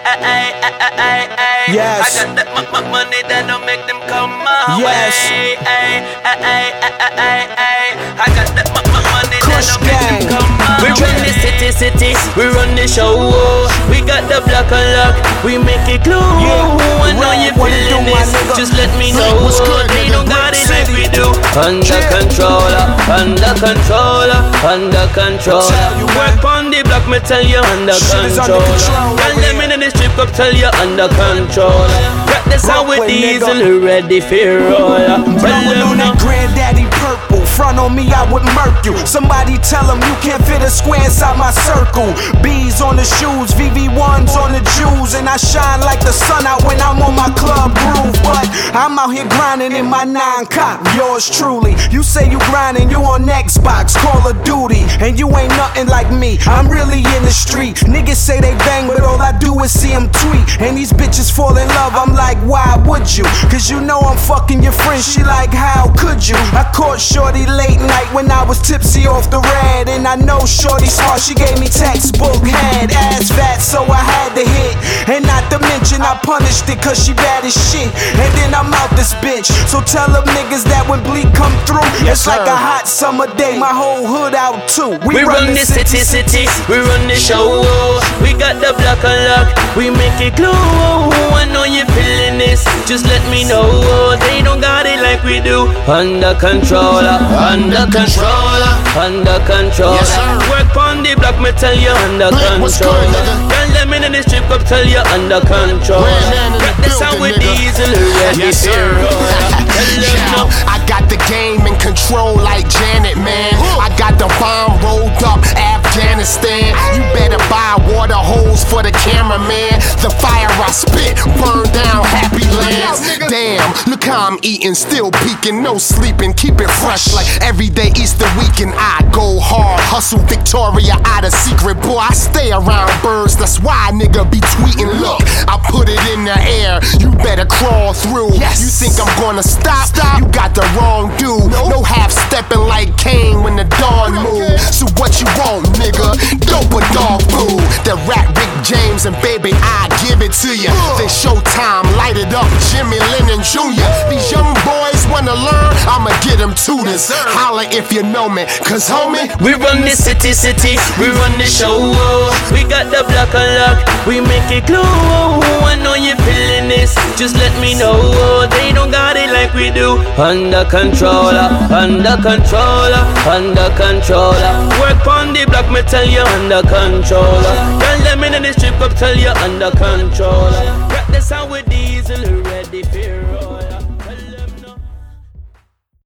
Yes. I got that money that don't make them come my Yes. way. I got that money that Kush don't make them gang. come my way. We run the city, we run the show. We got the block unlock, we make it glue. I know you feeling this, just let me know. They don't got it like we do. Under controller, under controller, under control. Work on the block, me tell you under control. Tell them in the strip club, tell you under control. Got the sound with diesel, ready for roll. Tell them now. Granddaddy purple, front on me, I would murk you. Somebody tell him you can't fit a square inside my circle. B's on the shoes, VV1s on the Jews, and I shine like the sun out when I'm on my club groove. But I'm out here grinding in my 9 cop, yours truly. You say you grinding, you on Xbox, Call of Duty, and you ain't nothing like me. I'm really in the street. Niggas say they bang, but all I do is see them tweet. And these bitches fall in love, I'm like, why would you? Cause you know I'm fucking your friend, she like, how could you? I caught Shorty late night when I was tipsy off the red, and I know Shorty smart, she gave me textbook head, ass fat, so I had to hit. And not to mention I punished it cause she bad as shit. And then I'm out this bitch, so tell them niggas that when Bleak come through, it's like a hot summer day, my whole hood out too. We run the city, we run the show. We got the block unlock, we make it glue. I know you feeling this, just let me know. They don't got it like we do. Under controller, under controller, under controller. Work on the block, me tell you under controller. Tell them in the strip club, tell you under control. Got the sound with diesel, ready for roll. I got the game in control like Janet, man. I got the bomb rolled up, Afghanistan. You better buy water hose for the cameraman. The fire I spit, burn down happy lands. Damn, look how I'm eating, still peeking, no sleeping, keep it fresh like every day Easter weekend. I go hard, hustle Victoria out of secret. Boy, I stay around birds, that's why a nigga be tweeting. Look, I put it in the air, you better crawl through. You think I'm gonna stop? You got the wrong dude. No half stepping like Kane when the dawn moves. So what you want, nigga? Dope or dog food? The rap Rick James and baby, I give it to you. Then Showtime, light it up, Jimmy Lennon Jr. These young boys wanna learn, I'ma get them tutors. Holla if you know me, cause homie, we run the city, we run the show. We got the block unlock, we make it glue. I know you feeling this, just let me know. They don't got it like we do. Under controller, under controller, under controller. Work on the block, me tell you under controller. Tell them in the strip club, tell you under controller. Got the sound with diesel, ready for